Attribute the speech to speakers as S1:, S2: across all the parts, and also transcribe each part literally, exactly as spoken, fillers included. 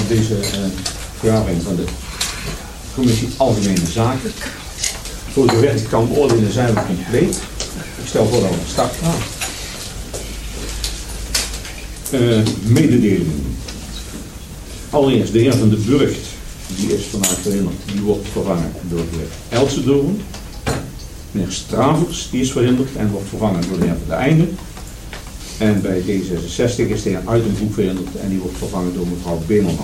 S1: deze uh, vergadering van de Commissie Algemene Zaken. Voor zover ik kan beoordelen zijn we compleet. Ik stel voor dat we start gaan. Uh, mededelingen. Allereerst de heer Van de Burgt, die is vandaag verhinderd, die wordt vervangen door de heer Elsendoorn. Meneer Stravers, die is verhinderd en wordt vervangen door de heer Van de Einde. En bij D zesenzestig is de heer Uitenbroek verhinderd en die wordt vervangen door mevrouw Bemelman.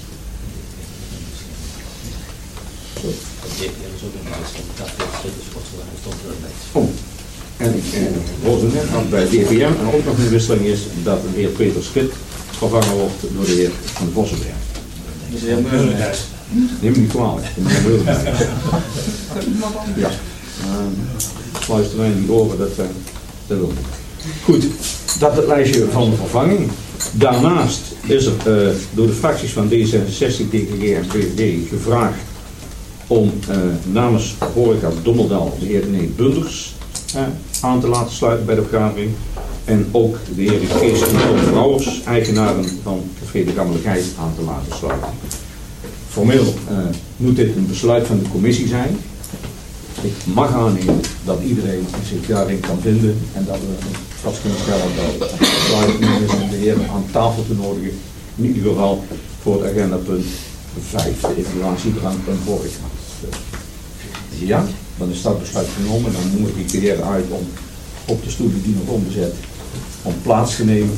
S1: Oh, en ik hoorde net dat bij D V M en ook nog een wisseling is dat de heer Peter Schit vervangen wordt door de heer Van de Vossenberg.
S2: Dat is de heer Meulenhuis.
S1: Neem me niet kwalijk, de heer Meulenhuis. Ja, uh, luister mij niet over, dat, uh, dat wil ik. Goed, dat is het lijstje van de vervanging. Daarnaast is er uh, door de fracties van D zesenzestig, D G G en P V D gevraagd om uh, namens Horeca Dommeldal de heer René Bunders uh, aan te laten sluiten bij de vergadering. En ook de heer Kees en Tom Brouwers, eigenaren van Café de Gammeligheid, aan te laten sluiten. Formeel uh, moet dit een besluit van de commissie zijn. Ik mag aannemen dat iedereen zich daarin kan vinden en dat we vast kunnen stellen dat het besluit is om de heren aan tafel te nodigen. In ieder geval voor het agendapunt vijf, de evaluatiedrang en horeca. Ja, dan is dat besluit genomen. Dan noem ik de heren uit om op de stoelen die nog onbezet om plaats te nemen,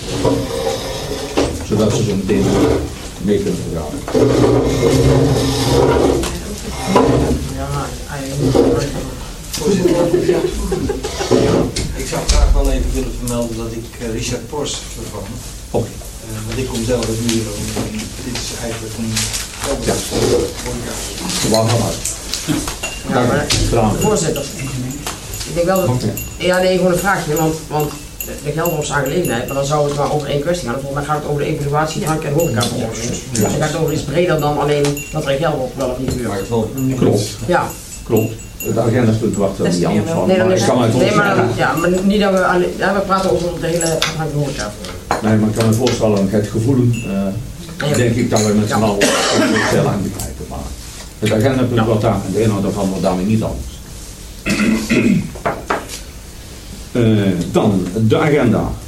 S1: zodat ze zo meteen mee kunnen vergaderen.
S2: Ik zou graag wel even willen vermelden dat ik uh, Richard Pors vervang.
S1: Oké.
S2: Uh, want ik kom zelf uit Muren. Dit is eigenlijk een
S1: ja. Waar gaan we?
S3: Ja, maar, voorzitter, ik denk wel dat, ja nee, gewoon een vraagje, want, want de geldomsaangelegenheid, maar dan zou het maar over één kwestie gaan. Volgens mij gaat het over de evaluatie, drank en horeca. Dus dan gaat het over iets breder dan alleen dat er geld op wel of niet gebeurt.
S1: Klopt.
S3: Ja.
S1: Klopt. Het agendapunt wacht er niet anders van.
S3: Nee, dan is,
S1: maar
S3: nee, maar dan, ja, maar niet dat we alleen, ja, we praten over de hele drank en horeca.
S1: Nee, maar ik kan me voorstellen, het gevoel, uh, ja. denk ik dat we met z'n allen heel aan begrijpen. Maar het agendapunt ja. wordt daar en de inhoud daarvan wordt daarmee niet anders. Uh, dan de agenda.